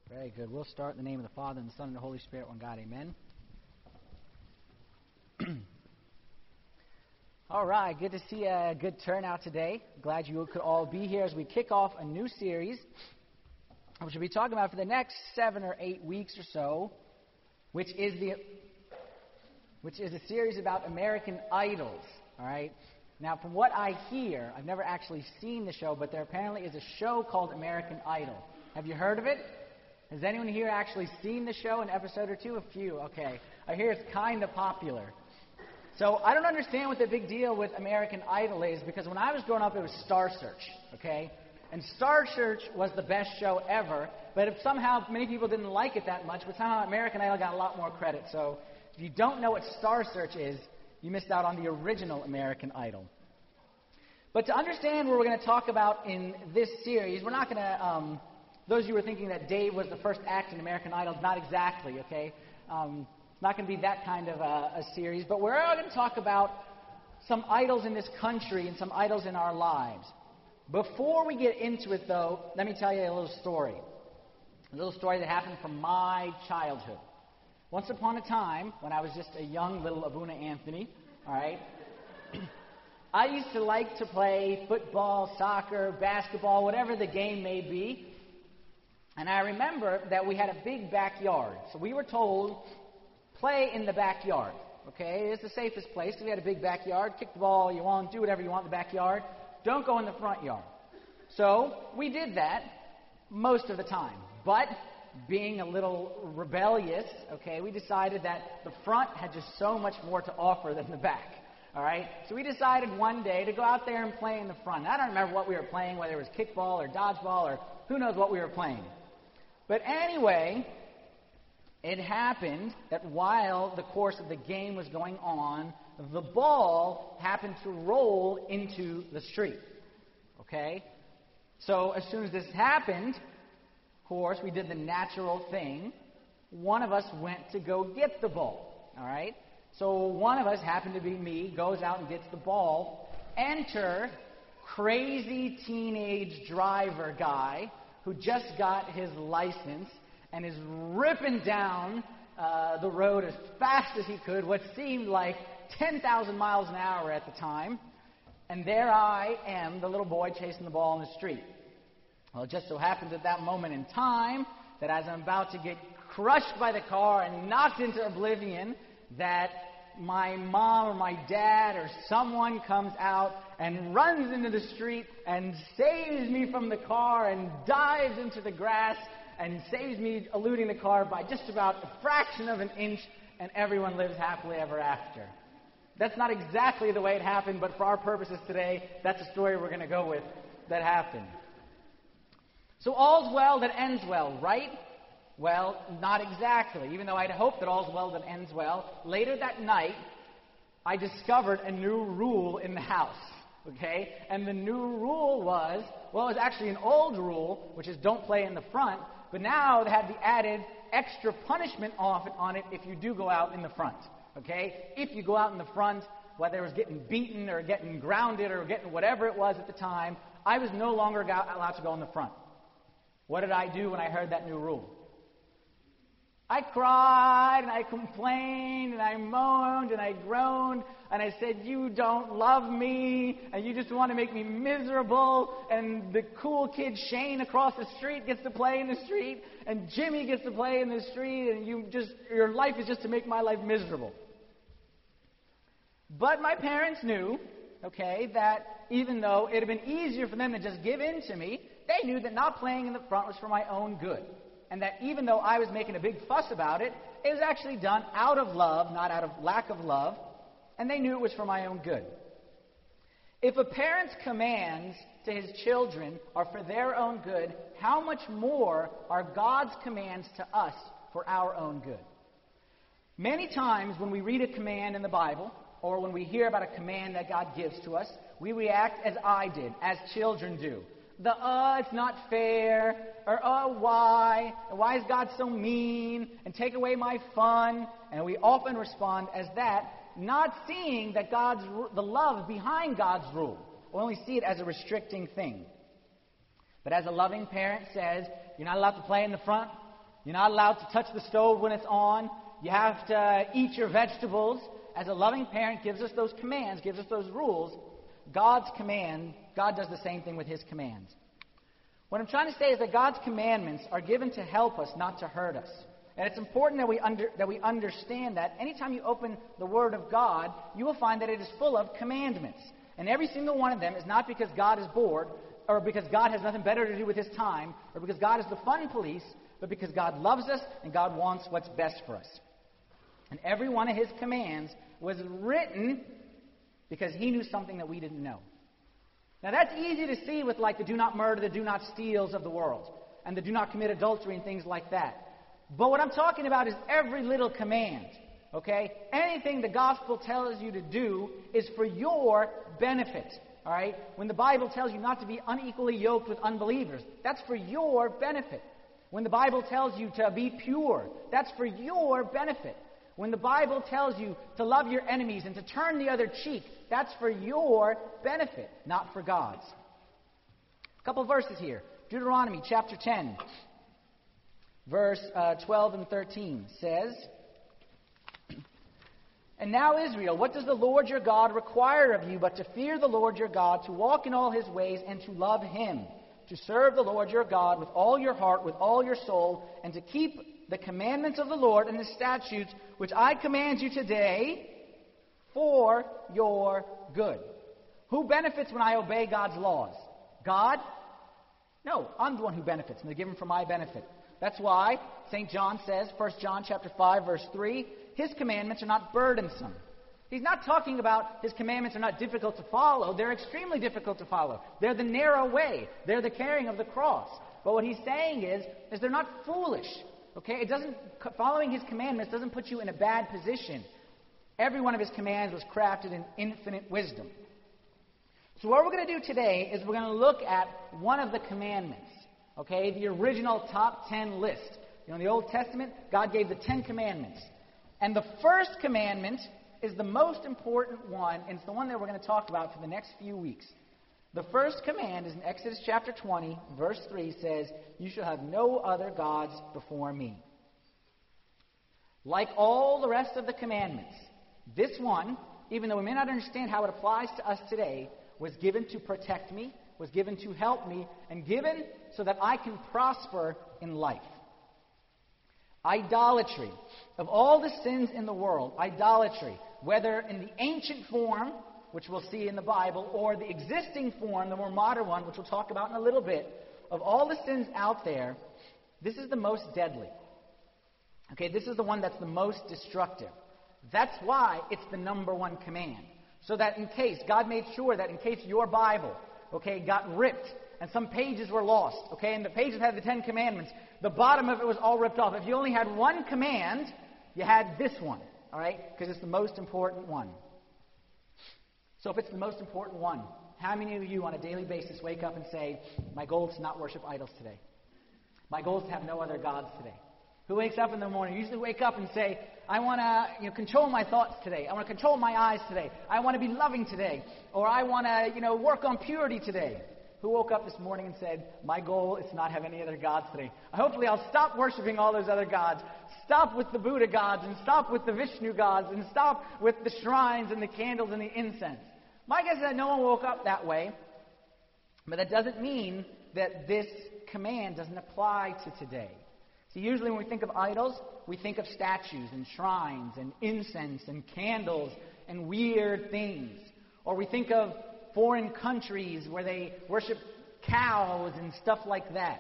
Very good. We'll start in the name of the Father, and the Son, and the Holy Spirit, one God. Amen. All right. Good to see a good turnout today. Glad you could all be here as we kick off a new series, which we'll be talking about for the next 7 or 8 weeks or so, which is a series about American Idols. All right. Now, from what I hear, I've never actually seen the show, but there apparently is a show called American Idol. Have you heard of it? Has anyone here actually seen the show, an episode or two? A few, okay. I hear it's kind of popular. So I don't understand what the big deal with American Idol is, because when I was growing up, it was Star Search, okay? And Star Search was the best show ever, but if somehow many people didn't like it that much, but somehow American Idol got a lot more credit. So if you don't know what Star Search is, you missed out on the original American Idol. But to understand what we're going to talk about in this series, we're not going to... those of you who are thinking that Dave was the first act in American Idol, not exactly, okay? It's not going to be that kind of a series, but we're going to talk about some idols in this country and some idols in our lives. Before we get into it, though, let me tell you a little story that happened from my childhood. Once upon a time, when I was just a young little Abuna Anthony, all right, I used to like to play football, soccer, basketball, whatever the game may be. And I remember that we had a big backyard. So we were told, play in the backyard. Okay, it's the safest place. We had a big backyard. Kick the ball you want, do whatever you want in the backyard. Don't go in the front yard. So we did that most of the time. But being a little rebellious, okay, we decided that the front had just so much more to offer than the back. All right? So we decided one day to go out there and play in the front. And I don't remember what we were playing, whether it was kickball or dodgeball or who knows what we were playing. But anyway, it happened that while the course of the game was going on, the ball happened to roll into the street. Okay? So as soon as this happened, of course, we did the natural thing. One of us went to go get the ball. All right? So one of us, happened to be me, goes out and gets the ball. Enter crazy teenage driver guy who just got his license and is ripping down the road as fast as he could, what seemed like 10,000 miles an hour at the time. And there I am, the little boy chasing the ball in the street. Well, it just so happens at that moment in time that as I'm about to get crushed by the car and knocked into oblivion, that my mom or my dad or someone comes out and runs into the street and saves me from the car and dives into the grass and saves me eluding the car by just about a fraction of an inch, and everyone lives happily ever after. That's not exactly the way it happened, but for our purposes today, that's the story we're going to go with that happened. So all's well that ends well, right? Well, not exactly. Even though I'd hoped that all's well that ends well, later that night, I discovered a new rule in the house, okay? And the new rule was, well, it was actually an old rule, which is don't play in the front, but now they had the added extra punishment on it if you do go out in the front, okay? If you go out in the front, whether it was getting beaten or getting grounded or getting whatever it was at the time, I was no longer allowed to go in the front. What did I do when I heard that new rule? I cried, and I complained, and I moaned, and I groaned, and I said, you don't love me, and you just want to make me miserable, and the cool kid Shane across the street gets to play in the street, and Jimmy gets to play in the street, and your life is just to make my life miserable. But my parents knew, okay, that even though it had been easier for them to just give in to me, they knew that not playing in the front was for my own good. And that even though I was making a big fuss about it, it was actually done out of love, not out of lack of love, and they knew it was for my own good. If a parent's commands to his children are for their own good, how much more are God's commands to us for our own good? Many times when we read a command in the Bible, or when we hear about a command that God gives to us, we react as I did, as children do. It's not fair, or why is God so mean, and take away my fun, and we often respond as that, not seeing that the love behind God's rule. We only see it as a restricting thing. But as a loving parent says, you're not allowed to play in the front, You're not allowed to touch the stove when it's on. You have to eat your vegetables. As a loving parent gives us those commands, gives us those rules, God does the same thing with His commands. What I'm trying to say is that God's commandments are given to help us, not to hurt us. And it's important that we understand that anytime you open the Word of God, you will find that it is full of commandments. And every single one of them is not because God is bored, or because God has nothing better to do with His time, or because God is the fun police, but because God loves us and God wants what's best for us. And every one of His commands was written because He knew something that we didn't know. Now that's easy to see with like the do not murder, the do not steals of the world, and the do not commit adultery and things like that. But what I'm talking about is every little command, okay? Anything the gospel tells you to do is for your benefit, all right? When the Bible tells you not to be unequally yoked with unbelievers, that's for your benefit. When the Bible tells you to be pure, that's for your benefit. When the Bible tells you to love your enemies and to turn the other cheek, that's for your benefit, not for God's. A couple verses here. Deuteronomy chapter 10, verse 12 and 13 says, "And now, Israel, what does the Lord your God require of you but to fear the Lord your God, to walk in all His ways, and to love Him, to serve the Lord your God with all your heart, with all your soul, and to keep the commandments of the Lord and the statutes which I command you today for your good." Who benefits when I obey God's laws? God? No, I'm the one who benefits, and they're given for my benefit. That's why St. John says, 1 John chapter 5, verse 3, His commandments are not burdensome. He's not talking about His commandments are not difficult to follow. They're extremely difficult to follow. They're the narrow way. They're the carrying of the cross. But what He's saying is they're not foolish. Okay? Following His commandments doesn't put you in a bad position. Every one of His commands was crafted in infinite wisdom. So what we're going to do today is we're going to look at one of the commandments. Okay? The original top 10 list. In the Old Testament, God gave the 10 commandments. And the first commandment is the most important one, and it's the one that we're going to talk about for the next few weeks. The first command is in Exodus chapter 20, verse 3 says, "You shall have no other gods before me." Like all the rest of the commandments, this one, even though we may not understand how it applies to us today, was given to protect me, was given to help me, and given so that I can prosper in life. Idolatry. Of all the sins in the world, idolatry, whether in the ancient form, which we'll see in the Bible, or the existing form, the more modern one, which we'll talk about in a little bit, of all the sins out there, this is the most deadly. Okay, this is the one that's the most destructive. That's why it's the number one command. So that in case, God made sure that in case your Bible, okay, got ripped, and some pages were lost, okay, and the pages had the 10 commandments, the bottom of it was all ripped off. If you only had one command, you had this one, all right, because it's the most important one. So if it's the most important one, how many of you on a daily basis wake up and say, my goal is to not worship idols today? My goal is to have no other gods today. Who wakes up in the morning? Usually wake up and say, I want to control my thoughts today. I want to control my eyes today. I want to be loving today. Or I want to work on purity today. Who woke up this morning and said, my goal is to not have any other gods today? Hopefully I'll stop worshiping all those other gods. Stop with the Buddha gods and stop with the Vishnu gods and stop with the shrines and the candles and the incense. My guess is that no one woke up that way. But that doesn't mean that this command doesn't apply to today. See, usually when we think of idols, we think of statues and shrines and incense and candles and weird things. Or we think of foreign countries where they worship cows and stuff like that.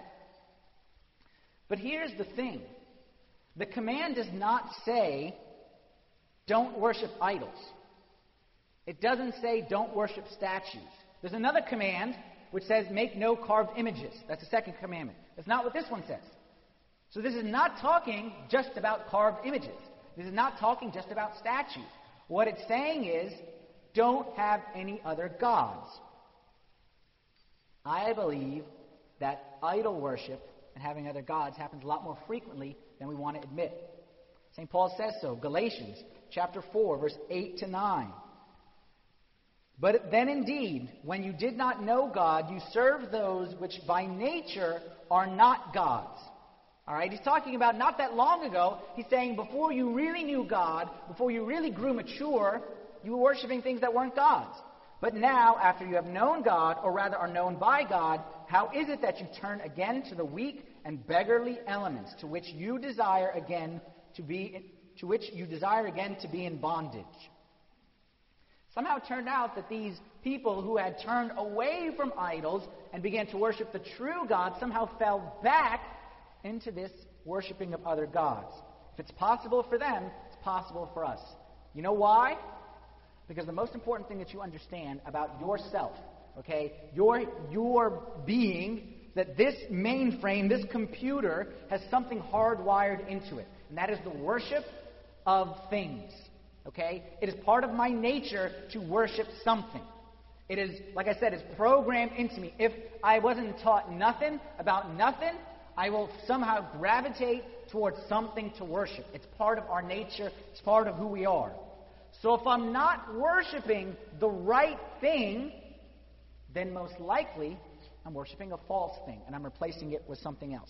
But here's the thing. The command does not say, don't worship idols. It doesn't say, don't worship statues. There's another command which says, make no carved images. That's the second commandment. That's not what this one says. So this is not talking just about carved images. This is not talking just about statues. What it's saying is, don't have any other gods. I believe that idol worship and having other gods happens a lot more frequently than we want to admit. St. Paul says so. Galatians chapter 4, verse 8 to 9. But then indeed, when you did not know God, you served those which by nature are not gods. All right? He's talking about not that long ago. He's saying before you really knew God, before you really grew mature, you were worshiping things that weren't God's. But now, after you have known God, or rather are known by God, how is it that you turn again to the weak and beggarly elements to which you desire again to be in bondage? Somehow it turned out that these people who had turned away from idols and began to worship the true God somehow fell back into this worshiping of other gods. If it's possible for them, it's possible for us. You know why? Because the most important thing that you understand about yourself, okay, your being, that this mainframe, this computer, has something hardwired into it. And that is the worship of things. Okay? It is part of my nature to worship something. It is, like I said, it's programmed into me. If I wasn't taught nothing about nothing, I will somehow gravitate towards something to worship. It's part of our nature. It's part of who we are. So if I'm not worshiping the right thing, then most likely I'm worshiping a false thing, and I'm replacing it with something else.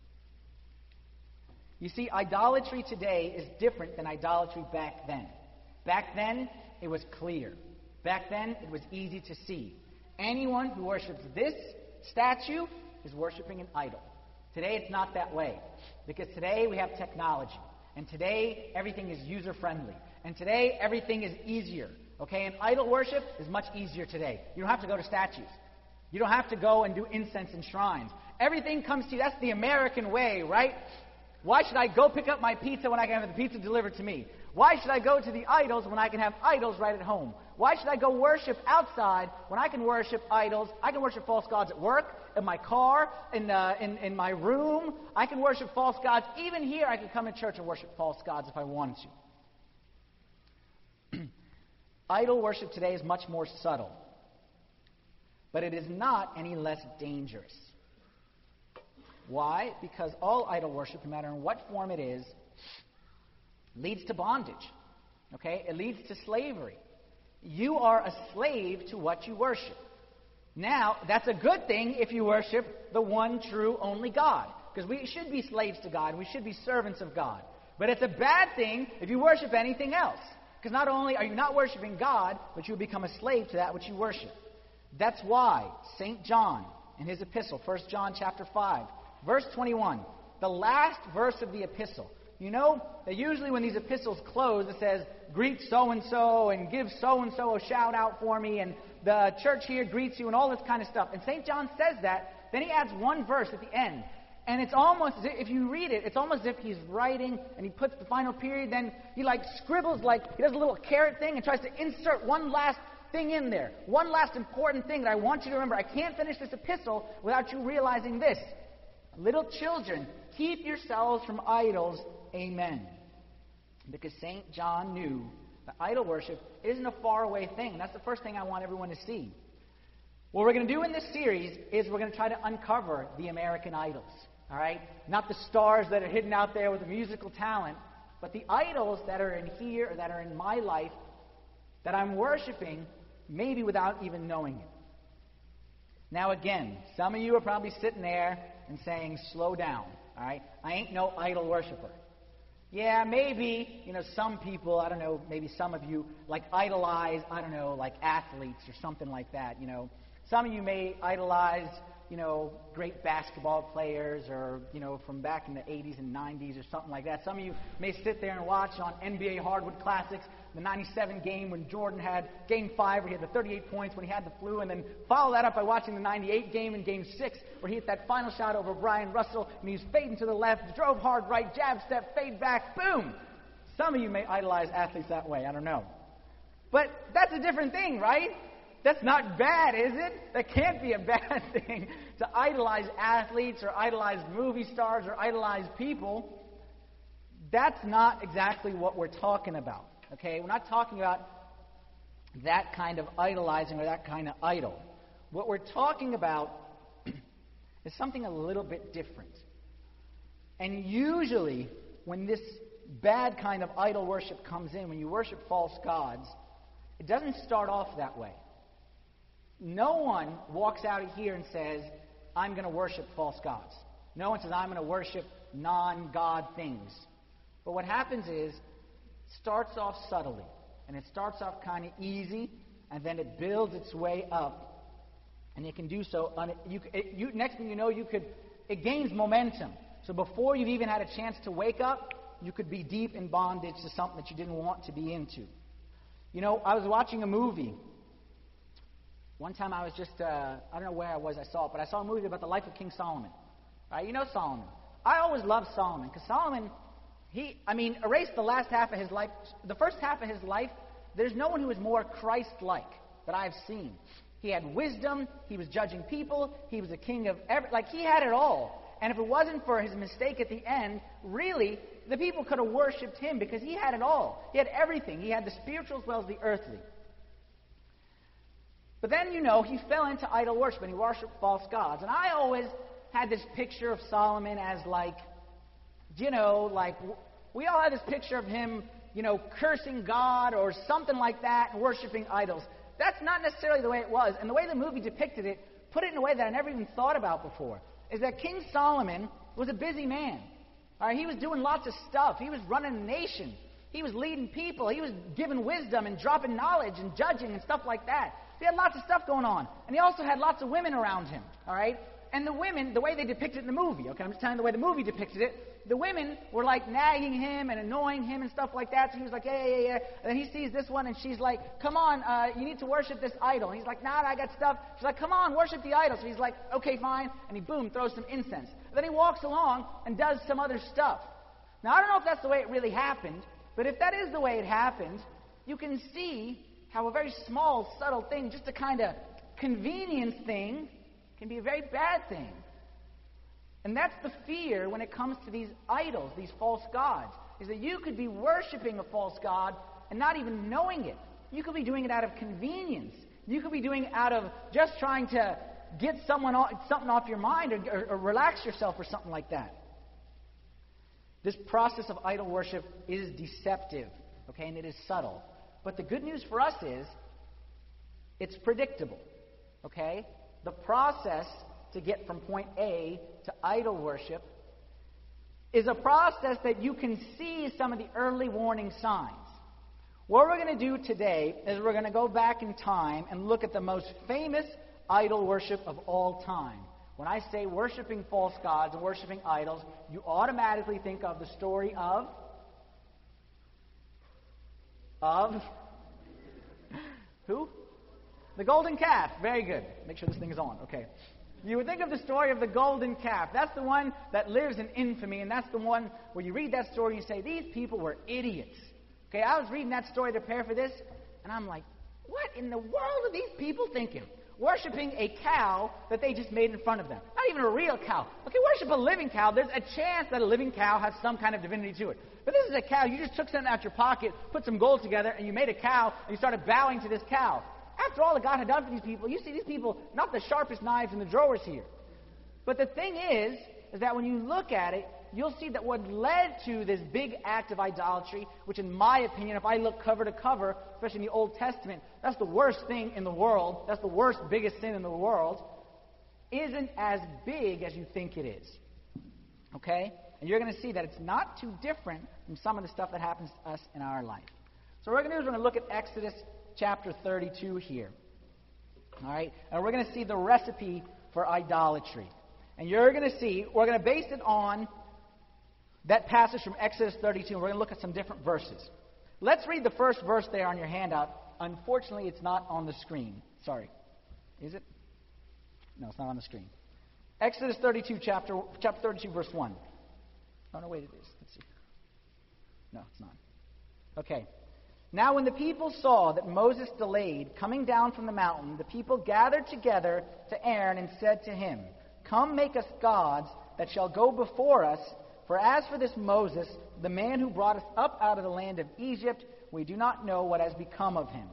You see, idolatry today is different than idolatry back then. Back then, it was clear. Back then, it was easy to see. Anyone who worships this statue is worshiping an idol. Today, it's not that way. Because today, we have technology. And today, everything is user-friendly. And today, everything is easier. Okay? And idol worship is much easier today. You don't have to go to statues. You don't have to go and do incense in shrines. Everything comes to you. That's the American way, right? Why should I go pick up my pizza when I can have the pizza delivered to me? Why should I go to the idols when I can have idols right at home? Why should I go worship outside when I can worship idols? I can worship false gods at work, in my car, in my room. I can worship false gods. Even here, I can come to church and worship false gods if I wanted to. Idol worship today is much more subtle. But it is not any less dangerous. Why? Because all idol worship, no matter in what form it is, leads to bondage. Okay? It leads to slavery. You are a slave to what you worship. Now, that's a good thing if you worship the one true only God. Because we should be slaves to God. We should be servants of God. But it's a bad thing if you worship anything else. Because not only are you not worshiping God, but you become a slave to that which you worship. That's why St. John, in his epistle, 1 John chapter 5, verse 21, the last verse of the epistle. You know that usually when these epistles close, it says, greet so-and-so and give so-and-so a shout-out for me, and the church here greets you and all this kind of stuff. And St. John says that, then he adds one verse at the end. And it's almost as if you read it, it's almost as if he's writing and he puts the final period, then he scribbles, he does a little caret thing and tries to insert one last thing in there. One last important thing that I want you to remember. I can't finish this epistle without you realizing this. Little children, keep yourselves from idols. Amen. Because St. John knew that idol worship isn't a faraway thing. That's the first thing I want everyone to see. What we're going to do in this series is we're going to try to uncover the American idols. All right? Not the stars that are hidden out there with the musical talent, but the idols that are in here or that are in my life that I'm worshiping maybe without even knowing it. Now again, some of you are probably sitting there and saying, slow down. All right? I ain't no idol worshiper. Yeah, maybe, some people, I don't know, maybe some of you idolize, athletes or something like that, Some of you may idolize, great basketball players or, from back in the 80s and 90s or something like that. Some of you may sit there and watch on NBA Hardwood Classics the 97 game when Jordan had Game 5 where he had the 38 points when he had the flu, and then follow that up by watching the 98 game in Game 6 where he hit that final shot over Brian Russell and he was fading to the left, drove hard right, jab step, fade back, boom! Some of you may idolize athletes that way, I don't know. But that's a different thing, right? That's not bad, is it? That can't be a bad thing to idolize athletes or idolize movie stars or idolize people. That's not exactly what we're talking about. Okay? We're not talking about that kind of idolizing or that kind of idol. What we're talking about is something a little bit different. And usually, when this bad kind of idol worship comes in, when you worship false gods, it doesn't start off that way. No one walks out of here and says, I'm going to worship false gods. No one says, I'm going to worship non-God things. But what happens is, it starts off subtly, and it starts off kind of easy, and then it builds its way up, and it can do so. Next thing you know, it gains momentum. So before you've even had a chance to wake up, you could be deep in bondage to something that you didn't want to be into. You know, I was watching a movie. One time I was just, I don't know where I was, I saw it, but I saw a movie about the life of King Solomon. Right? You know Solomon. I always loved Solomon, because Solomon, erased the last half of his life. The first half of his life, there's no one who is more Christ-like that I've seen. He had wisdom, he was judging people, he was a king of he had it all. And if it wasn't for his mistake at the end, really, the people could have worshipped him because he had it all. He had everything. He had the spiritual as well as the earthly. But then, he fell into idol worship and he worshipped false gods. And I always had this picture of Solomon as we all had this picture of him, cursing God or something like that and worshiping idols. That's not necessarily the way it was. And the way the movie depicted it, put it in a way that I never even thought about before, is that King Solomon was a busy man. All right, he was doing lots of stuff. He was running a nation. He was leading people. He was giving wisdom and dropping knowledge and judging and stuff like that. He had lots of stuff going on. And he also had lots of women around him. All right? And the women, the way they depicted it in the movie, okay, I'm just telling you the way the movie depicted it, the women were nagging him and annoying him and stuff like that. So he was like, yeah. And then he sees this one and she's like, come on, you need to worship this idol. And he's like, nah, I got stuff. She's like, come on, worship the idol. So he's like, okay, fine. And he, boom, throws some incense. And then he walks along and does some other stuff. Now, I don't know if that's the way it really happened, but if that is the way it happened, you can see how a very small, subtle thing, just a kind of convenience thing, can be a very bad thing. And that's the fear when it comes to these idols, these false gods, is that you could be worshiping a false god and not even knowing it. You could be doing it out of convenience. You could be doing it out of just trying to get something off your mind or relax yourself or something like that. This process of idol worship is deceptive, okay, and it is subtle. But the good news for us is it's predictable, okay? The process to get from point A to idol worship is a process that you can see some of the early warning signs. What we're going to do today is we're going to go back in time and look at the most famous idol worship of all time. When I say worshiping false gods and worshiping idols, you automatically think of the story of who? The golden calf. Very good. Make sure this thing is on. Okay. You would think of the story of the golden calf. That's the one that lives in infamy, and that's the one where you read that story and you say, these people were idiots. Okay, I was reading that story to prepare for this, and I'm like, what in the world are these people thinking? Worshipping a cow that they just made in front of them. Not even a real cow. Okay, worship a living cow. There's a chance that a living cow has some kind of divinity to it. But this is a cow. You just took something out your pocket, put some gold together, and you made a cow, and you started bowing to this cow. After all that God had done for these people, you see these people, not the sharpest knives in the drawers here. But the thing is that when you look at it, you'll see that what led to this big act of idolatry, which in my opinion, if I look cover to cover, especially in the Old Testament, that's the worst thing in the world, that's the worst, biggest sin in the world, isn't as big as you think it is. Okay? And you're going to see that it's not too different from some of the stuff that happens to us in our life. So what we're going to do is we're going to look at Exodus chapter 32 here. All right? And we're going to see the recipe for idolatry. And you're going to see, we're going to base it on that passage from Exodus 32, and we're going to look at some different verses. Let's read the first verse there on your handout. Unfortunately, it's not on the screen. Sorry. Is it? No, it's not on the screen. Exodus 32, chapter 32, verse 1. Oh, no, wait, it is. Let's see. No, it's not. Okay. Now when the people saw that Moses delayed coming down from the mountain, the people gathered together to Aaron and said to him, "Come, make us gods that shall go before us. For as for this Moses, the man who brought us up out of the land of Egypt, we do not know what has become of him."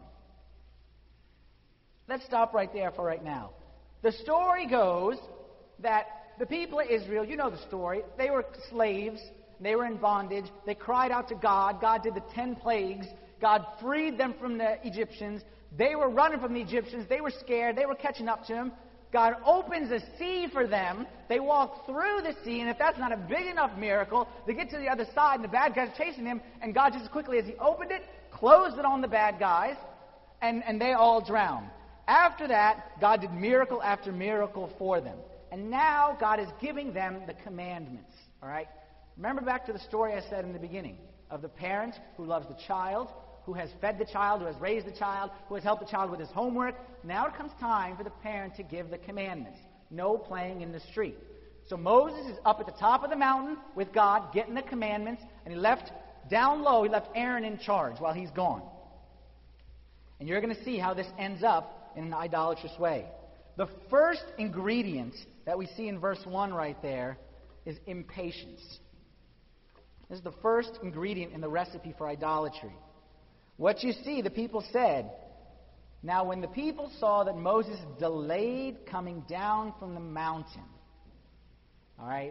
Let's stop right there for right now. The story goes that the people of Israel, you know the story, they were slaves, they were in bondage, they cried out to God, God did the 10 plagues, God freed them from the Egyptians, they were running from the Egyptians, they were scared, they were catching up to him. God opens a sea for them. They walk through the sea, and if that's not a big enough miracle, they get to the other side, and the bad guys are chasing him, and God just as quickly as he opened it, closed it on the bad guys, and they all drown. After that, God did miracle after miracle for them. And now God is giving them the commandments. All right? Remember back to the story I said in the beginning of the parent who loves the child, who has fed the child, who has raised the child, who has helped the child with his homework. Now it comes time for the parent to give the commandments. No playing in the street. So Moses is up at the top of the mountain with God, getting the commandments, and he left down low, he left Aaron in charge while he's gone. And you're going to see how this ends up in an idolatrous way. The first ingredient that we see in verse 1 right there is impatience. This is the first ingredient in the recipe for idolatry. What you see, the people said, now when the people saw that Moses delayed coming down from the mountain, all right?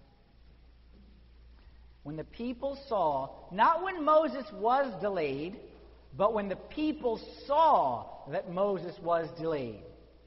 When the people saw, not when Moses was delayed, but when the people saw that Moses was delayed.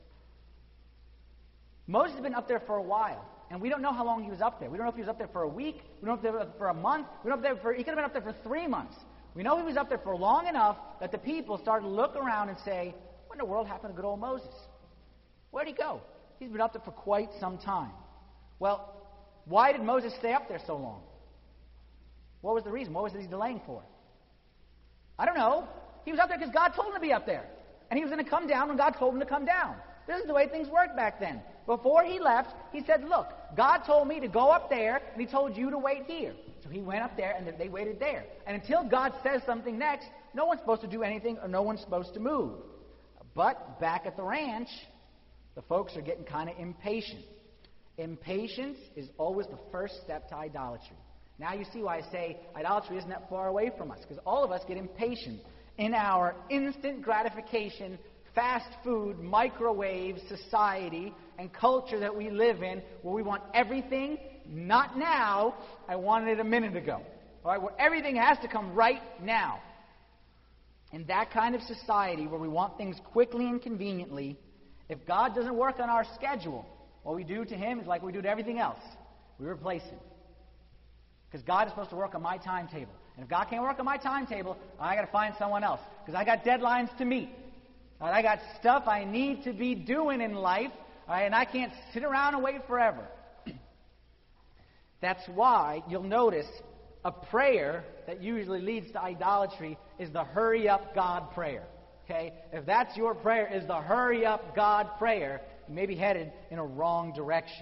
Moses has been up there for a while, and we don't know how long he was up there. We don't know if he was up there for a week. We don't know if he was up there for a month. We don't know if he could have been up there for 3 months. We know he was up there for long enough that the people started to look around and say, what in the world happened to good old Moses? Where'd he go? He's been up there for quite some time. Well, why did Moses stay up there so long? What was the reason? What was he delaying for? I don't know. He was up there because God told him to be up there. And he was going to come down when God told him to come down. This is the way things worked back then. Before he left, he said, look, God told me to go up there, and he told you to wait here. So he went up there, and they waited there. And until God says something next, no one's supposed to do anything, or no one's supposed to move. But back at the ranch, the folks are getting kind of impatient. Impatience is always the first step to idolatry. Now you see why I say idolatry isn't that far away from us, because all of us get impatient in our instant gratification, fast food, microwave society and culture that we live in, where we want everything, not now, I wanted it a minute ago. All right, where everything has to come right now. In that kind of society where we want things quickly and conveniently, if God doesn't work on our schedule, what we do to him is like we do to everything else. We replace him. Because God is supposed to work on my timetable. And if God can't work on my timetable, I got to find someone else. Because I got deadlines to meet. All right, I got stuff I need to be doing in life. All right, and I can't sit around and wait forever. That's why you'll notice a prayer that usually leads to idolatry is the hurry up God prayer. Okay? If that's your prayer, is the hurry up God prayer, you may be headed in a wrong direction.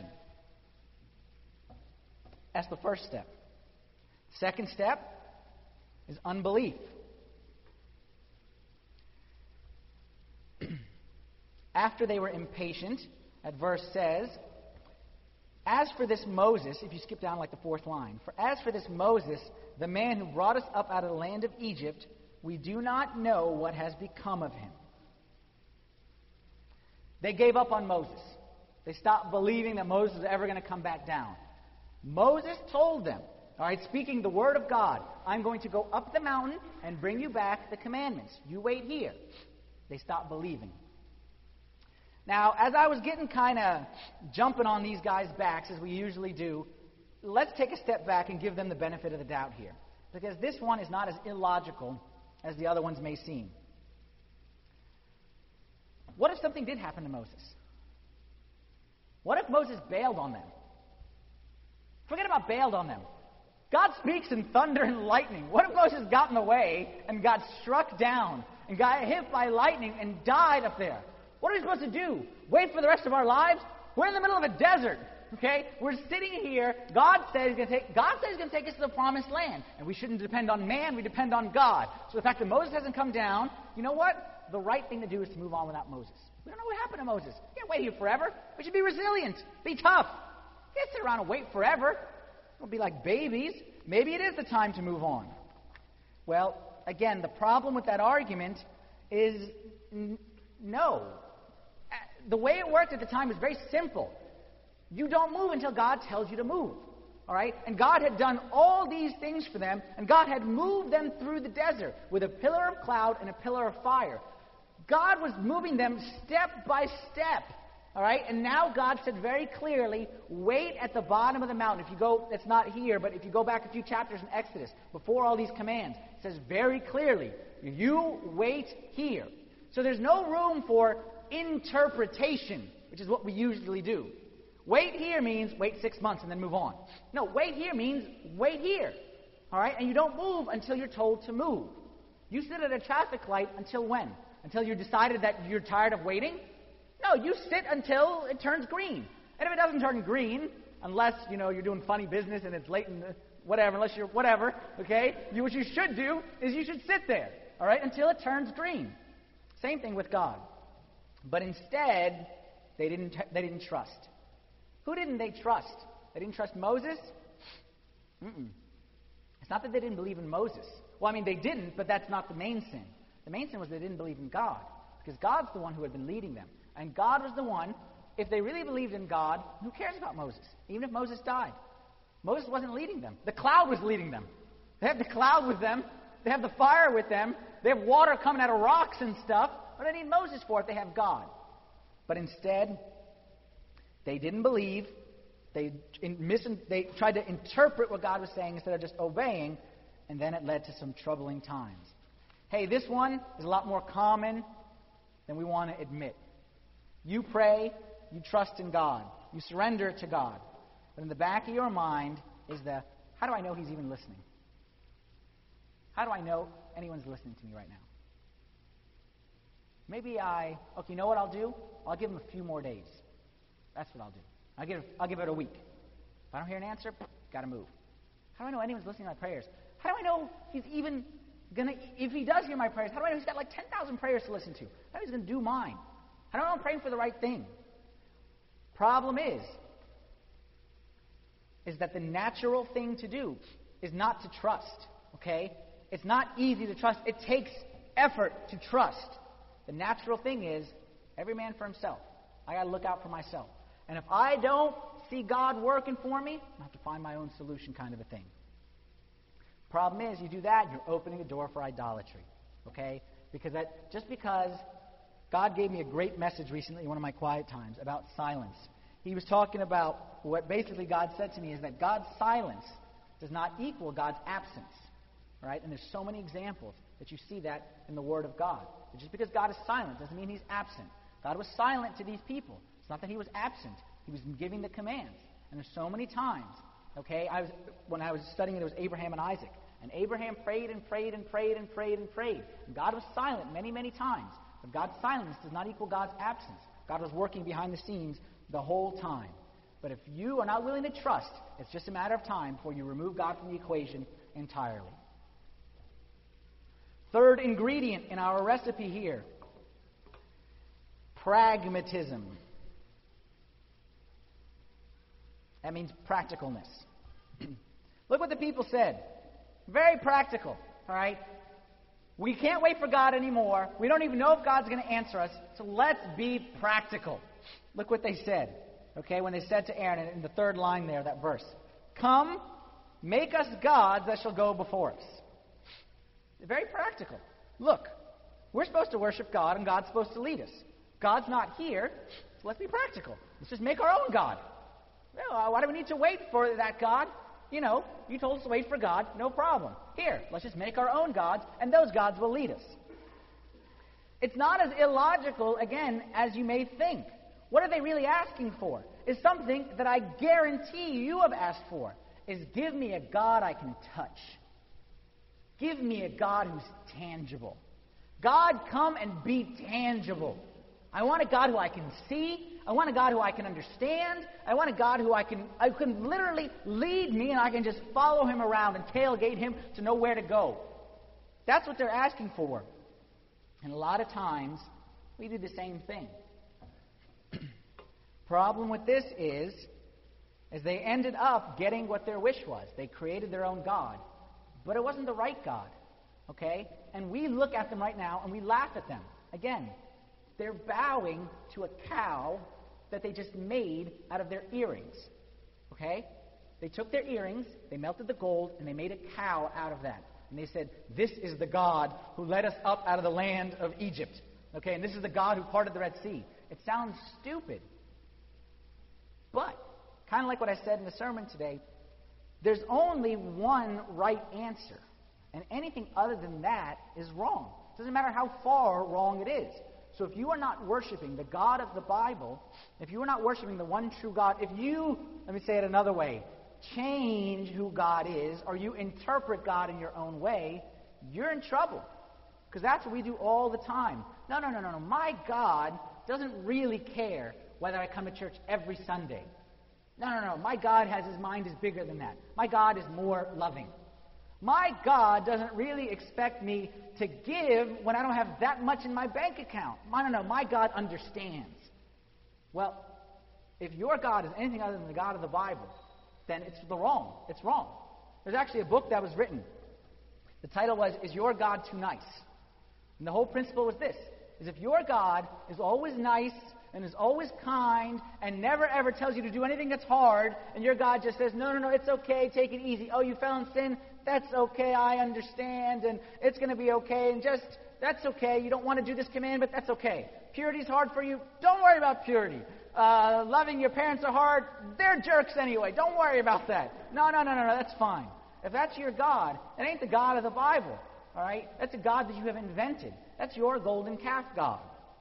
That's the first step. Second step is unbelief. After they were impatient, that verse says, as for this Moses, if you skip down like the fourth line, for as for this Moses, the man who brought us up out of the land of Egypt, we do not know what has become of him. They gave up on Moses. They stopped believing that Moses was ever going to come back down. Moses told them, all right, speaking the word of God, I'm going to go up the mountain and bring you back the commandments. You wait here. They stopped believing. Now, as I was getting kind of jumping on these guys' backs, as we usually do, let's take a step back and give them the benefit of the doubt here. Because this one is not as illogical as the other ones may seem. What if something did happen to Moses? What if Moses bailed on them? Forget about bailed on them. God speaks in thunder and lightning. What if Moses got in the way and got struck down and got hit by lightning and died up there? What are we supposed to do? Wait for the rest of our lives? We're in the middle of a desert. Okay? We're sitting here. God says he's going to take us to the promised land. And we shouldn't depend on man, we depend on God. So the fact that Moses hasn't come down, you know what? The right thing to do is to move on without Moses. We don't know what happened to Moses. We can't wait here forever. We should be resilient. Be tough. We can't sit around and wait forever. We'll be like babies. Maybe it is the time to move on. Well, again, the problem with that argument is no. The way it worked at the time was very simple. You don't move until God tells you to move. All right? And God had done all these things for them, and God had moved them through the desert with a pillar of cloud and a pillar of fire. God was moving them step by step. All right? And now God said very clearly, wait at the bottom of the mountain. If you go, it's not here, but if you go back a few chapters in Exodus, before all these commands, it says very clearly, you wait here. So there's no room for interpretation, which is what we usually do. Wait here means wait 6 months and then move on. No, wait here means wait here. All right? And you don't move until you're told to move. You sit at a traffic light until when? Until you decided that you're tired of waiting? No, you sit until it turns green. And if it doesn't turn green, unless, you're doing funny business and it's late in the whatever, unless you're whatever, okay? What you should do is you should sit there, all right, until it turns green. Same thing with God. But instead, they didn't trust. Who didn't they trust? They didn't trust Moses? It's not that they didn't believe in Moses. Well, they didn't, but that's not the main sin. The main sin was they didn't believe in God, because God's the one who had been leading them. And God was the one, if they really believed in God, who cares about Moses? Even if Moses died. Moses wasn't leading them. The cloud was leading them. They have the cloud with them. They have the fire with them. They have water coming out of rocks and stuff. What do they need Moses for if they have God? But instead, they didn't believe. They tried to interpret what God was saying instead of just obeying, and then it led to some troubling times. Hey, this one is a lot more common than we want to admit. You pray, you trust in God, you surrender to God. But in the back of your mind is how do I know He's even listening? How do I know anyone's listening to me right now? Maybe you know what I'll do? I'll give Him a few more days. That's what I'll do. I'll give it a week. If I don't hear an answer, got to move. How do I know anyone's listening to my prayers? How do I know He's even going to, if He does hear my prayers, how do I know He's got like 10,000 prayers to listen to? How do I know He's going to do mine? How do I know I'm praying for the right thing? Problem is that the natural thing to do is not to trust, okay? It's not easy to trust. It takes effort to trust. The natural thing is every man for himself. I got to look out for myself. And if I don't see God working for me, I have to find my own solution, kind of a thing. Problem is, you do that, you're opening a door for idolatry, okay? Because God gave me a great message recently in one of my quiet times about silence. He was talking about what basically God said to me is that God's silence does not equal God's absence, right? And there's so many examples that you see that in the Word of God. But just because God is silent doesn't mean He's absent. God was silent to these people. It's not that He was absent. He was giving the commands. And there's so many times, okay? When I was studying it was Abraham and Isaac. And Abraham prayed and prayed and prayed and prayed and prayed. And God was silent many, many times. But God's silence does not equal God's absence. God was working behind the scenes the whole time. But if you are not willing to trust, it's just a matter of time before you remove God from the equation entirely. Third ingredient in our recipe here, pragmatism. That means practicalness. Look what the people said. Very practical, all right? We can't wait for God anymore. We don't even know if God's going to answer us, so let's be practical. Look what they said, okay, when they said to Aaron in the third line there, that verse. Come, make us gods that shall go before us. Very practical. Look, we're supposed to worship God, and God's supposed to lead us. God's not here, so let's be practical. Let's just make our own God. Well, why do we need to wait for that God? You told us to wait for God, no problem. Here, let's just make our own gods, and those gods will lead us. It's not as illogical, again, as you may think. What are they really asking for? Is something that I guarantee you have asked for. Is give me a God I can touch. Give me a God who's tangible. God, come and be tangible. I want a God who I can see. I want a God who I can understand. I want a God who I can literally lead me, and I can just follow Him around and tailgate Him to know where to go. That's what they're asking for. And a lot of times, we do the same thing. Problem with this is they ended up getting what their wish was. They created their own God. But it wasn't the right God. Okay? And we look at them right now and we laugh at them. Again, they're bowing to a cow that they just made out of their earrings. Okay? They took their earrings, they melted the gold, and they made a cow out of that. And they said, this is the God who led us up out of the land of Egypt. Okay? And this is the God who parted the Red Sea. It sounds stupid. But, kind of like what I said in the sermon today, there's only one right answer. And anything other than that is wrong. It doesn't matter how far wrong it is. So if you are not worshiping the God of the Bible, if you are not worshiping the one true God, if you, let me say it another way, change who God is, or you interpret God in your own way, you're in trouble. Because that's what we do all the time. No. My God doesn't really care whether I come to church every Sunday. No. My God has his mind is bigger than that. My God is more loving. My God doesn't really expect me to give when I don't have that much in my bank account. No. My God understands. Well, if your God is anything other than the God of the Bible, then it's wrong. It's wrong. There's actually a book that was written. The title was, Is Your God Too Nice? And the whole principle was this, is if your God is always nice and is always kind and never ever tells you to do anything that's hard, and your God just says, no, it's okay, take it easy. Oh, you fell in sin? That's okay, I understand, and it's going to be okay, and just, that's okay. You don't want to do this command, but that's okay. Purity's hard for you? Don't worry about purity. Loving your parents are hard? They're jerks anyway. Don't worry about that. No, that's fine. If that's your God, it ain't the God of the Bible. All right? That's a God that you have invented. That's your golden calf God.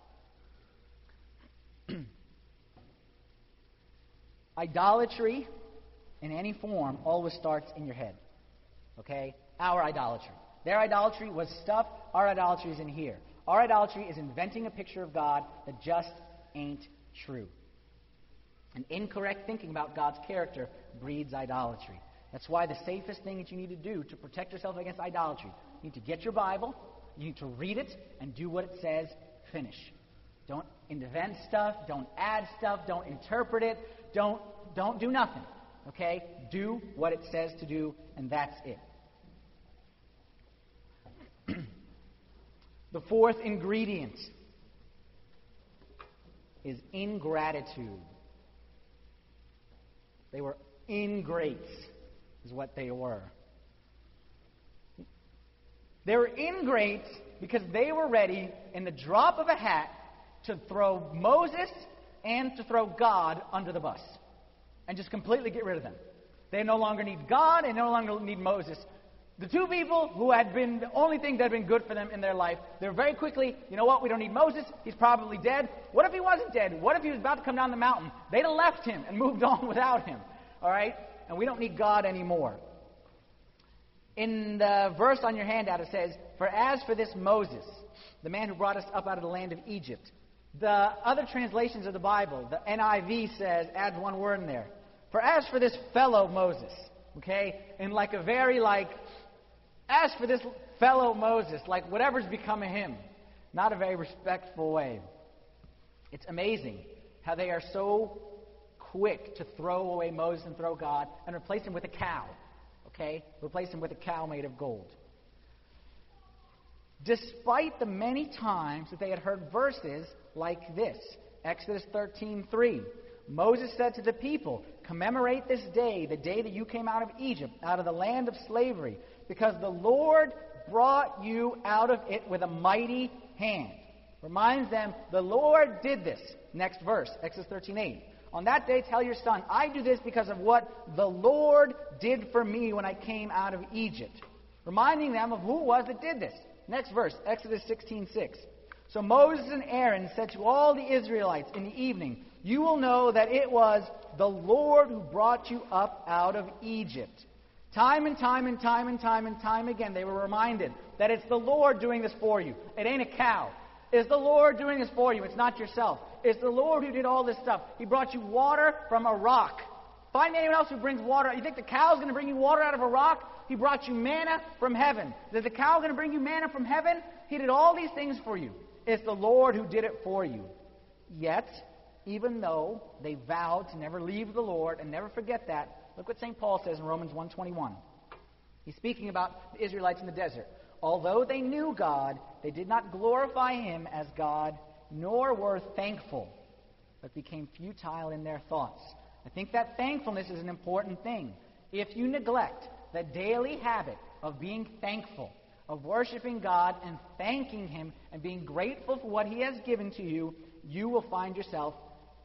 Idolatry, in any form, always starts in your head. Okay? Our idolatry. Their idolatry was stuff. Our idolatry is in here. Our idolatry is inventing a picture of God that just ain't true. And incorrect thinking about God's character breeds idolatry. That's why the safest thing that you need to do to protect yourself against idolatry, you need to get your Bible, you need to read it, and do what it says, finish. Don't invent stuff, don't add stuff, don't interpret it, don't do nothing. Okay? Do what it says to do, and that's it. The fourth ingredient is ingratitude. They were ingrates, is what they were. They were ingrates because they were ready, in the drop of a hat, to throw Moses and to throw God under the bus and just completely get rid of them. They no longer need God, and no longer need Moses. The two people who had been the only thing that had been good for them in their life, they were very quickly, you know what, we don't need Moses, he's probably dead. What if he wasn't dead? What if he was about to come down the mountain? They'd have left him and moved on without him. All right? And we don't need God anymore. In the verse on your handout it says, For as for this Moses, the man who brought us up out of the land of Egypt. The other translations of the Bible, the NIV says, adds one word in there. For as for this fellow Moses, okay? In like a very as for this fellow Moses, like whatever's become of him. Not a very respectful way. It's amazing how they are so quick to throw away Moses and throw God and replace him with a cow. Okay? Replace him with a cow made of gold. Despite the many times that they had heard verses like this. Exodus 13:3. Moses said to the people, Commemorate this day, the day that you came out of Egypt, out of the land of slavery, because the Lord brought you out of it with a mighty hand. Reminds them, the Lord did this. Next verse, Exodus 13:8. On that day, tell your son, I do this because of what the Lord did for me when I came out of Egypt. Reminding them of who it was that did this. Next verse, Exodus 16:6. So Moses and Aaron said to all the Israelites in the evening, You will know that it was the Lord who brought you up out of Egypt. Time and time again, they were reminded that it's the Lord doing this for you. It ain't a cow. It's the Lord doing this for you. It's not yourself. It's the Lord who did all this stuff. He brought you water from a rock. Find me anyone else who brings water. You think the cow's going to bring you water out of a rock? He brought you manna from heaven. Is the cow going to bring you manna from heaven? He did all these things for you. It's the Lord who did it for you. Yet, even though they vowed to never leave the Lord and never forget that, look what St. Paul says in Romans 1:21. He's speaking about the Israelites in the desert. Although they knew God, they did not glorify Him as God, nor were thankful, but became futile in their thoughts. I think that thankfulness is an important thing. If you neglect the daily habit of being thankful, of worshiping God and thanking Him and being grateful for what He has given to you, you will find yourself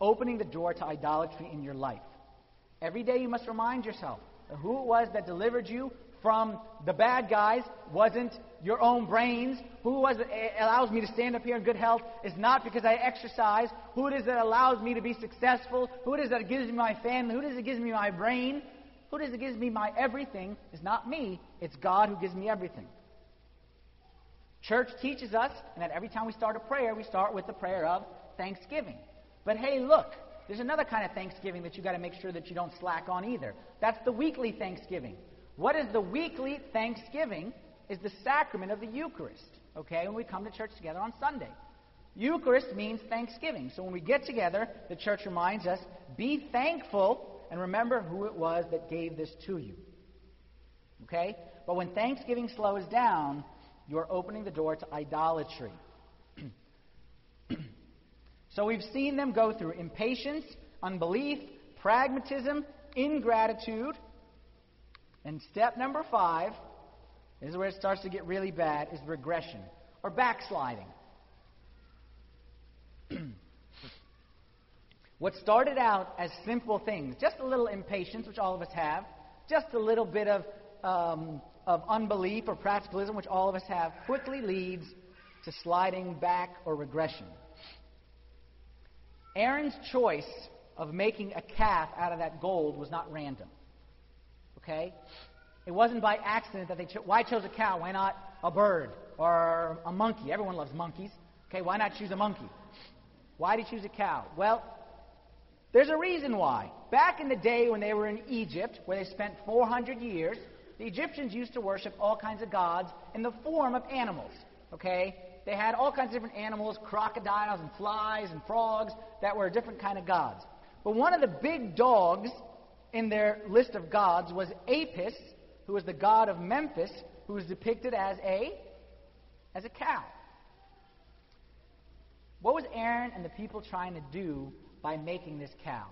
opening the door to idolatry in your life. Every day you must remind yourself that who it was that delivered you from the bad guys wasn't your own brains. Who it was that allows me to stand up here in good health is not because I exercise. Who it is that allows me to be successful. Who it is that gives me my family. Who it is that gives me my brain. Who it is that gives me my everything is not me. It's God who gives me everything. Church teaches us, and that every time we start a prayer, we start with the prayer of thanksgiving. But hey, look, there's another kind of thanksgiving that you got to make sure that you don't slack on either. That's the weekly thanksgiving. What is the weekly thanksgiving? Is the sacrament of the Eucharist, okay, when we come to church together on Sunday. Eucharist means thanksgiving. So when we get together, the church reminds us, be thankful and remember who it was that gave this to you. Okay? But when thanksgiving slows down, you're opening the door to idolatry. So we've seen them go through impatience, unbelief, pragmatism, ingratitude. And step number 5, this is where it starts to get really bad, is regression or backsliding. What started out as simple things, just a little impatience, which all of us have, just a little bit of unbelief or practicalism, which all of us have, quickly leads to sliding back or regression. Aaron's choice of making a calf out of that gold was not random. Okay? It wasn't by accident that they why chose a cow? Why not a bird or a monkey? Everyone loves monkeys. Okay, why not choose a monkey? Why did he choose a cow? Well, there's a reason why. Back in the day when they were in Egypt, where they spent 400 years, the Egyptians used to worship all kinds of gods in the form of animals. Okay? They had all kinds of different animals, crocodiles and flies and frogs, that were a different kind of gods. But one of the big dogs in their list of gods was Apis, who was the god of Memphis, who was depicted as a cow. What was Aaron and the people trying to do by making this cow?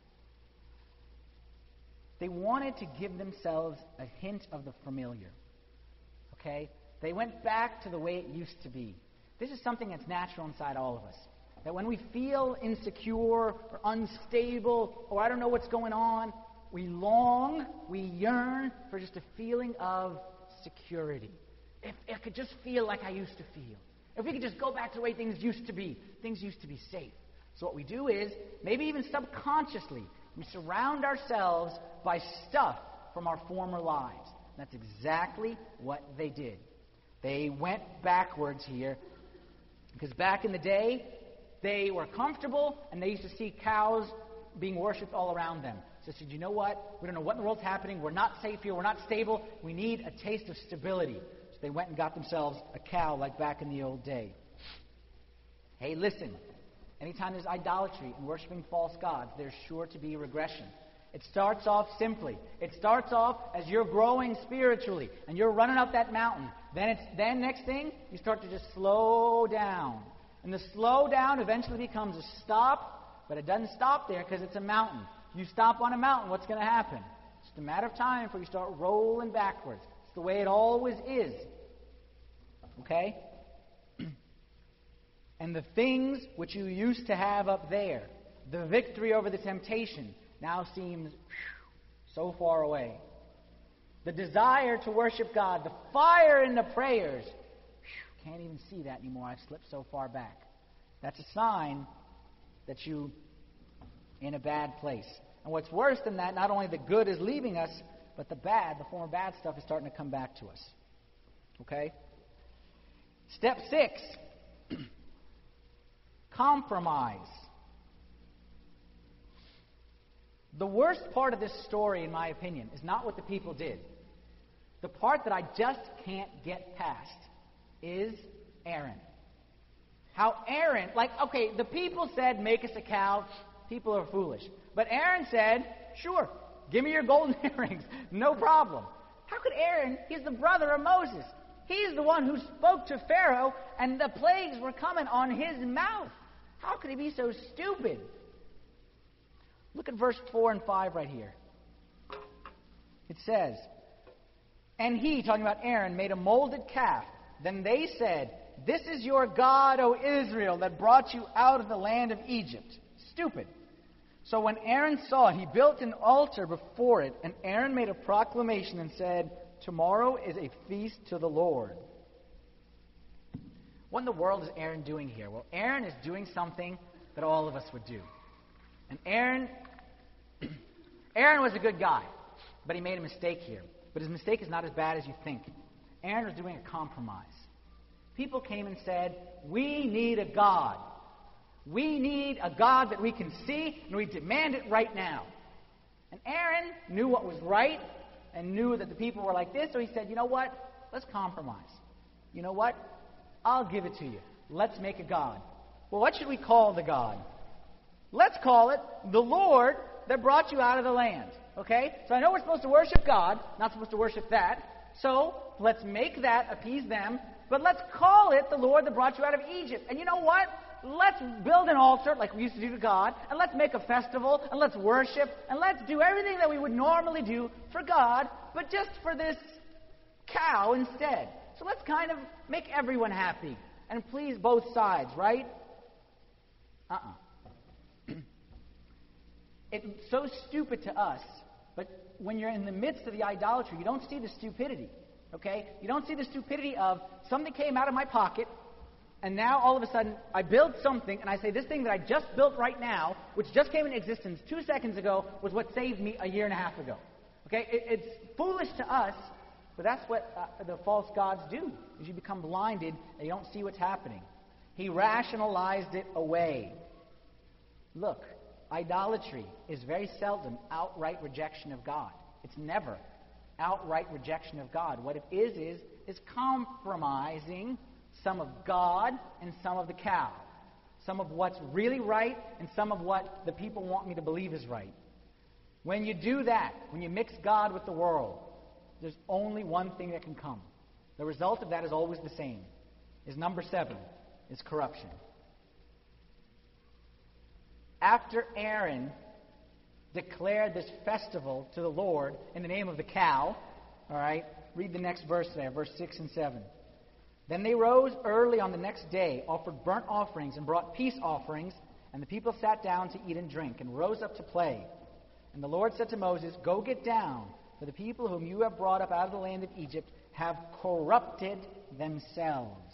They wanted to give themselves a hint of the familiar. Okay? They went back to the way it used to be. This is something that's natural inside all of us. That when we feel insecure or unstable or I don't know what's going on, we long, we yearn for just a feeling of security. If I could just feel like I used to feel. If we could just go back to the way things used to be safe. So what we do is, maybe even subconsciously, we surround ourselves by stuff from our former lives. That's exactly what they did. They went backwards here, because back in the day, they were comfortable, and they used to see cows being worshipped all around them. So they said, you know what? We don't know what in the world's happening. We're not safe here. We're not stable. We need a taste of stability. So they went and got themselves a cow like back in the old day. Hey, listen. Anytime there's idolatry and worshiping false gods, there's sure to be regression. It starts off simply. It starts off as you're growing spiritually and you're running up that mountain. Then next thing, you start to just slow down. And the slow down eventually becomes a stop, but it doesn't stop there because it's a mountain. You stop on a mountain, what's going to happen? It's just a matter of time before you start rolling backwards. It's the way it always is. Okay? And the things which you used to have up there, the victory over the temptation, now seems so far away. The desire to worship God, the fire in the prayers, can't even see that anymore. I've slipped so far back. That's a sign that you're in a bad place. And what's worse than that, not only the good is leaving us, but the former bad stuff is starting to come back to us. Okay? Step 6. Compromise. The worst part of this story, in my opinion, is not what the people did. The part that I just can't get past is Aaron. How Aaron, the people said, make us a cow. People are foolish. But Aaron said, sure, give me your golden earrings. No problem. How could Aaron, he's the brother of Moses. He's the one who spoke to Pharaoh, and the plagues were coming on his mouth. How could he be so stupid? Look at verse 4 and 5 right here. It says, and he, talking about Aaron, made a molded calf. Then they said, this is your God, O Israel, that brought you out of the land of Egypt. Stupid. So when Aaron saw it, he built an altar before it, and Aaron made a proclamation and said, "Tomorrow is a feast to the Lord." What in the world is Aaron doing here? Well, Aaron is doing something that all of us would do. And Aaron was a good guy, but he made a mistake here. But his mistake is not as bad as you think. Aaron was doing a compromise. People came and said, "We need a God. We need a God that we can see, and we demand it right now." And Aaron knew what was right and knew that the people were like this, so he said, "You know what? Let's compromise. You know what? I'll give it to you. Let's make a God." Well, what should we call the God? Let's call it the Lord that brought you out of the land. Okay? So I know we're supposed to worship God, not supposed to worship that. So let's make that appease them, but let's call it the Lord that brought you out of Egypt. And you know what? Let's build an altar like we used to do to God, and let's make a festival, and let's worship, and let's do everything that we would normally do for God, but just for this cow instead. So let's kind of make everyone happy and please both sides, right? It's so stupid to us, but when you're in the midst of the idolatry, you don't see the stupidity, okay? You don't see the stupidity of something came out of my pocket, and now all of a sudden I build something, and I say this thing that I just built right now, which just came into existence 2 seconds ago, was what saved me a year and a half ago. Okay? It's foolish to us, but that's what the false gods do, is you become blinded and you don't see what's happening. He rationalized it away. Look, idolatry is very seldom outright rejection of God. It's never outright rejection of God. What it is compromising some of God and some of the cow. Some of what's really right and some of what the people want me to believe is right. When you do that, when you mix God with the world, there's only one thing that can come. The result of that is always the same. Is number 7, is corruption. After Aaron declared this festival to the Lord in the name of the cow, all right, read the next verse there, verse 6 and 7. Then they rose early on the next day, offered burnt offerings, and brought peace offerings, and the people sat down to eat and drink, and rose up to play. And the Lord said to Moses, "Go get down, for the people whom you have brought up out of the land of Egypt have corrupted themselves."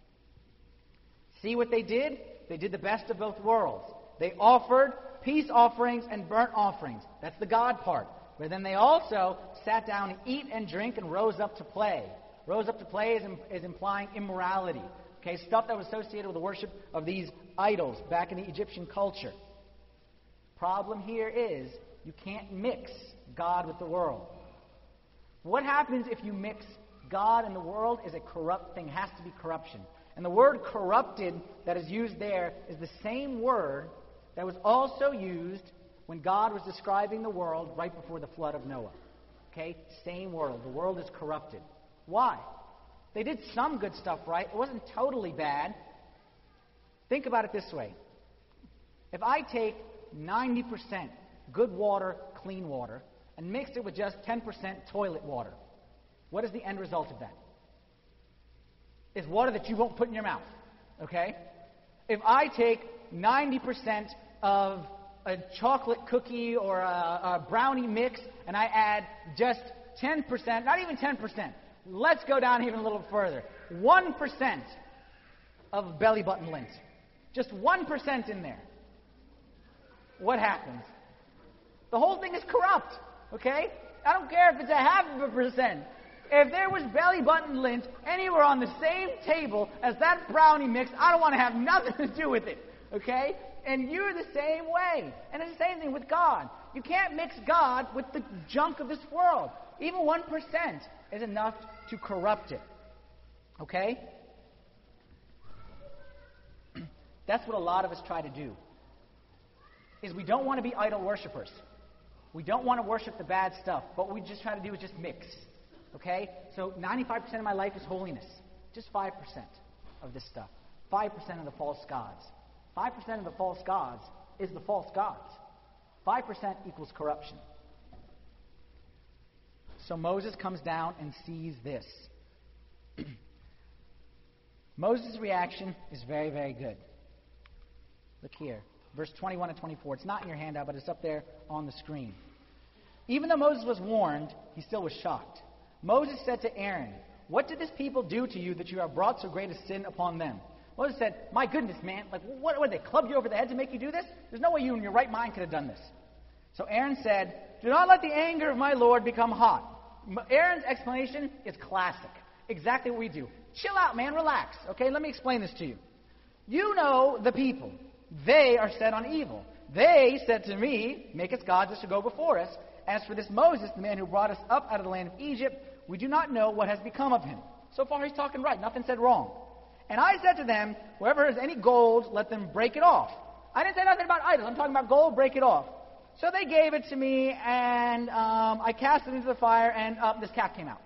See what they did? They did the best of both worlds. They offered peace offerings and burnt offerings. That's the God part. But then they also sat down to eat and drink and rose up to play. Rose up to play is implying immorality. Okay, stuff that was associated with the worship of these idols back in the Egyptian culture. Problem here is you can't mix God with the world. What happens if you mix God and the world is a corrupt thing. It has to be corruption. And the word corrupted that is used there is the same word that was also used when God was describing the world right before the flood of Noah. Okay? Same world. The world is corrupted. Why? They did some good stuff right. It wasn't totally bad. Think about it this way. If I take 90% good water, clean water, and mix it with just 10% toilet water, what is the end result of that? It's water that you won't put in your mouth. Okay? If I take 90% of a chocolate cookie or a brownie mix and I add just 10%, not even 10%, let's go down even a little further. 1% of belly button lint. Just 1% in there. What happens? The whole thing is corrupt. Okay? I don't care if it's 0.5%. If there was belly button lint anywhere on the same table as that brownie mix, I don't want to have nothing to do with it. Okay? And you're the same way. And it's the same thing with God. You can't mix God with the junk of this world. Even 1% is enough to corrupt it. Okay? That's what a lot of us try to do. Is we don't want to be idol worshippers. We don't want to worship the bad stuff. But what we just try to do is just mix. Okay? So 95% of my life is holiness. Just 5% of this stuff. 5% of the false gods. 5% of the false gods is the false gods. 5% equals corruption. So Moses comes down and sees this. Moses' reaction is very, very good. Look here. verse 21 and 24. It's not in your handout, but it's up there on the screen. Even though Moses was warned, he still was shocked. Moses said to Aaron, "What did this people do to you that you have brought so great a sin upon them?" Moses said, "My goodness, man, like what would they club you over the head to make you do this? There's no way you in your right mind could have done this." So Aaron said, "Do not let the anger of my Lord become hot." Aaron's explanation is classic. Exactly what we do. Chill out, man, relax. Okay, let me explain this to you. You know the people. They are set on evil. They said to me, "Make us gods that should go before us." As for this Moses, the man who brought us up out of the land of Egypt, we do not know what has become of him. So far he's talking right. Nothing said wrong. And I said to them, "Whoever has any gold, let them break it off." I didn't say nothing about idols. I'm talking about gold, break it off. So they gave it to me, and I cast it into the fire, and this calf came out.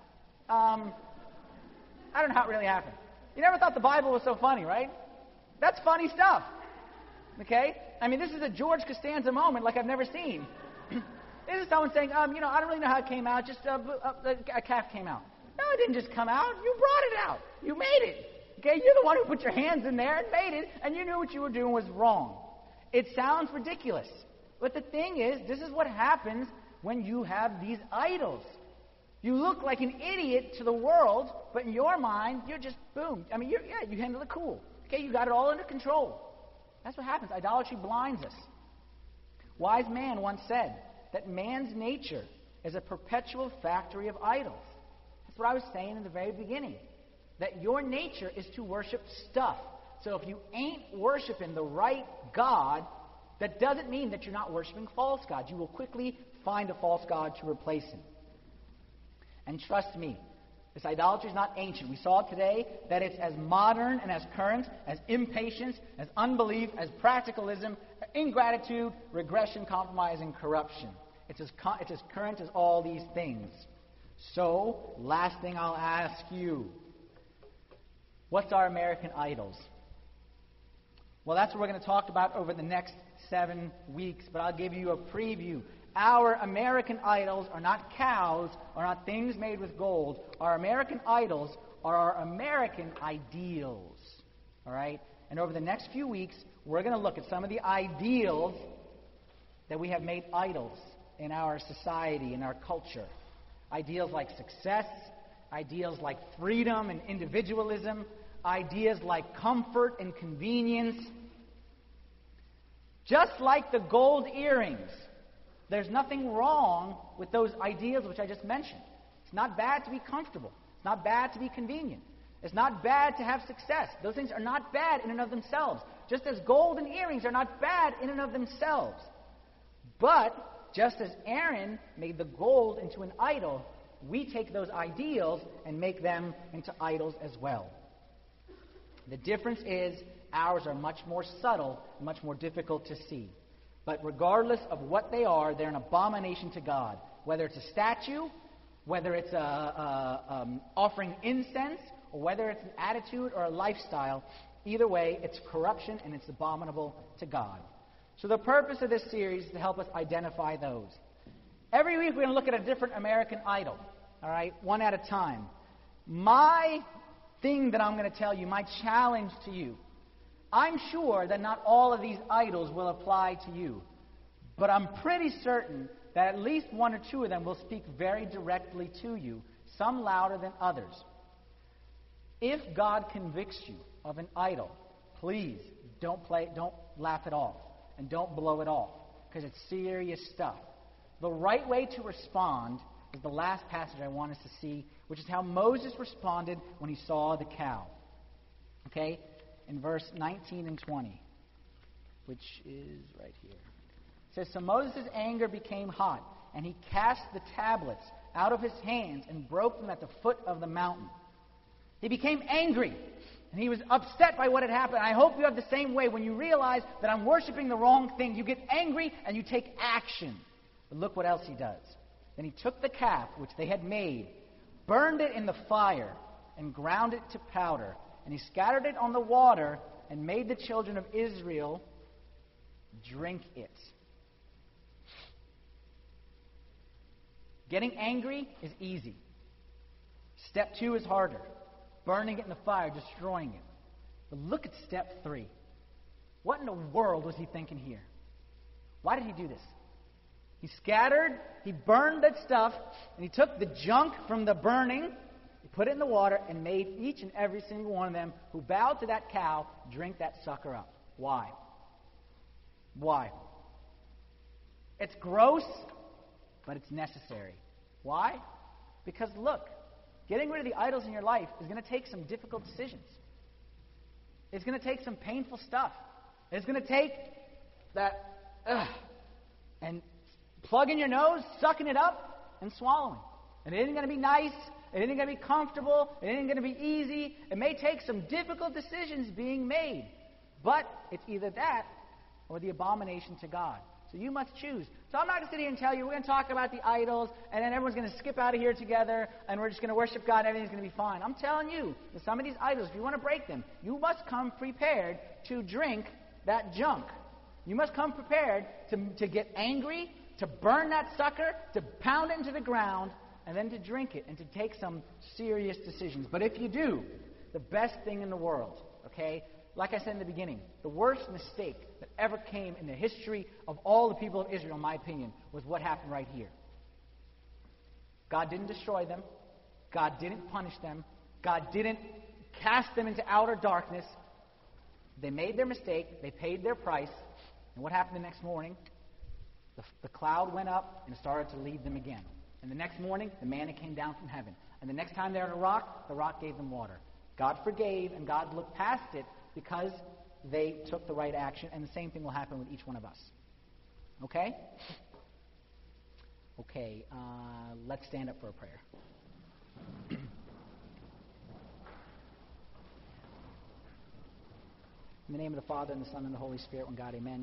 I don't know how it really happened. You never thought the Bible was so funny, right? That's funny stuff. Okay? I mean, this is a George Costanza moment like I've never seen. This is someone saying, I don't really know how it came out, just a calf came out. No, it didn't just come out. You brought it out. You made it. Okay? You're the one who put your hands in there and made it, and you knew what you were doing was wrong. It sounds ridiculous. But the thing is, this is what happens when you have these idols. You look like an idiot to the world, but in your mind, you're just, boom. I mean, you handle it cool. Okay, you got it all under control. That's what happens. Idolatry blinds us. Wise man once said that man's nature is a perpetual factory of idols. That's what I was saying in the very beginning. That your nature is to worship stuff. So if you ain't worshiping the right God, that doesn't mean that you're not worshiping false gods. You will quickly find a false god to replace him. And trust me, this idolatry is not ancient. We saw today that it's as modern and as current as impatience, as unbelief, as practicalism, ingratitude, regression, compromise, and corruption. It's as current as all these things. So, last thing I'll ask you. What's our American idols? Well, that's what we're going to talk about over the next 7 weeks, but I'll give you a preview. Our American idols are not cows, are not things made with gold. Our American idols are our American ideals. All right? And over the next few weeks, we're going to look at some of the ideals that we have made idols in our society, in our culture. Ideals like success, ideals like freedom and individualism, ideas like comfort and convenience. Just like the gold earrings, there's nothing wrong with those ideas which I just mentioned. It's not bad to be comfortable. It's not bad to be convenient. It's not bad to have success. Those things are not bad in and of themselves. Just as gold and earrings are not bad in and of themselves. But just as Aaron made the gold into an idol, we take those ideals and make them into idols as well. The difference is ours are much more subtle, much more difficult to see. But regardless of what they are, they're an abomination to God. Whether it's a statue, whether it's offering incense, or whether it's an attitude or a lifestyle, either way, it's corruption and it's abominable to God. So the purpose of this series is to help us identify those. Every week we're going to look at a different American idol, all right, one at a time. My thing that I'm going to tell you, my challenge to you, I'm sure that not all of these idols will apply to you, but I'm pretty certain that at least one or two of them will speak very directly to you, some louder than others. If God convicts you of an idol, please don't laugh it off and don't blow it off, because it's serious stuff. The right way to respond is the last passage I want us to see, which is how Moses responded when he saw the cow. Okay? In verse 19 and 20, which is right here. It says, "So Moses' anger became hot, and he cast the tablets out of his hands and broke them at the foot of the mountain." He became angry, and he was upset by what had happened. I hope you have the same way. When you realize that I'm worshiping the wrong thing, you get angry and you take action. But look what else he does. Then he took the calf, which they had made, burned it in the fire, and ground it to powder. And he scattered it on the water and made the children of Israel drink it. Getting angry is easy. Step 2 is harder. Burning it in the fire, destroying it. But look at step 3. What in the world was he thinking here? Why did he do this? He scattered, he burned that stuff, and he took the junk from the burning, he put it in the water, and made each and every single one of them who bowed to that cow drink that sucker up. Why? Why? It's gross, but it's necessary. Why? Because look, getting rid of the idols in your life is going to take some difficult decisions. It's going to take some painful stuff. It's going to take that, and plugging your nose, sucking it up, and swallowing. And it isn't going to be nice. It isn't going to be comfortable. It isn't going to be easy. It may take some difficult decisions being made. But it's either that or the abomination to God. So you must choose. So I'm not going to sit here and tell you we're going to talk about the idols and then everyone's going to skip out of here together and we're just going to worship God and everything's going to be fine. I'm telling you that some of these idols, if you want to break them, you must come prepared to drink that junk. You must come prepared to get angry, to burn that sucker, to pound it into the ground, and then to drink it and to take some serious decisions. But if you do, the best thing in the world, okay, like I said in the beginning, the worst mistake that ever came in the history of all the people of Israel, in my opinion, was what happened right here. God didn't destroy them. God didn't punish them. God didn't cast them into outer darkness. They made their mistake. They paid their price. And what happened the next morning? The cloud went up and started to lead them again. And the next morning, the manna came down from heaven. And the next time they were on a rock, the rock gave them water. God forgave, and God looked past it because they took the right action. And the same thing will happen with each one of us. Okay? Okay, let's stand up for a prayer. In the name of the Father, and the Son, and the Holy Spirit, one God, amen.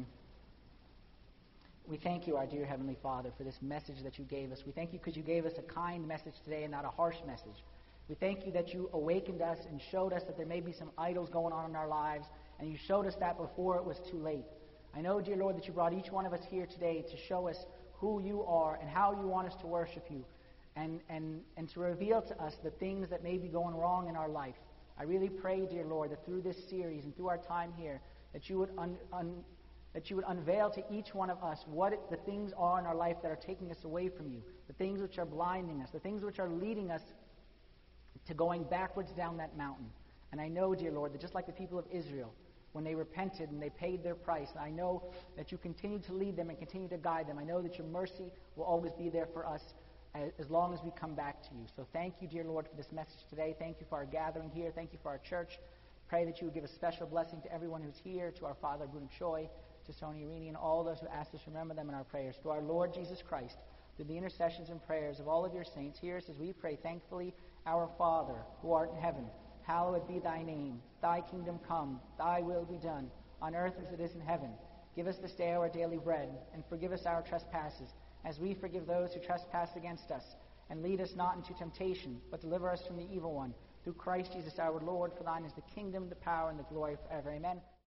We thank you, our dear Heavenly Father, for this message that you gave us. We thank you because you gave us a kind message today and not a harsh message. We thank you that you awakened us and showed us that there may be some idols going on in our lives, and you showed us that before it was too late. I know, dear Lord, that you brought each one of us here today to show us who you are and how you want us to worship you, and to reveal to us the things that may be going wrong in our life. I really pray, dear Lord, that through this series and through our time here, that you would unveil to each one of us what the things are in our life that are taking us away from you, the things which are blinding us, the things which are leading us to going backwards down that mountain. And I know, dear Lord, that just like the people of Israel, when they repented and they paid their price, I know that you continue to lead them and continue to guide them. I know that your mercy will always be there for us as long as we come back to you. So thank you, dear Lord, for this message today. Thank you for our gathering here. Thank you for our church. Pray that you would give a special blessing to everyone who's here, to our Father, Bruno Choi, to Sonia Irini, and all those who ask us to remember them in our prayers. To our Lord Jesus Christ, through the intercessions and prayers of all of your saints, hear us as we pray thankfully, Our Father, who art in heaven, hallowed be thy name. Thy kingdom come, thy will be done, on earth as it is in heaven. Give us this day our daily bread, and forgive us our trespasses, as we forgive those who trespass against us. And lead us not into temptation, but deliver us from the evil one. Through Christ Jesus our Lord, for thine is the kingdom, the power, and the glory forever. Amen.